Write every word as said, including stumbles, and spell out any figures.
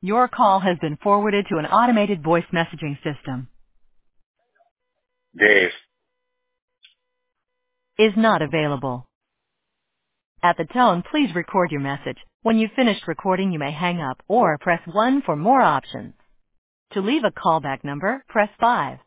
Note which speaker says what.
Speaker 1: Your call has been forwarded to an automated voice messaging system.
Speaker 2: Dave.
Speaker 1: Is not available. At the tone, please record your message. When you've finished recording, you may hang up or press one for more options. To leave a callback number, press five.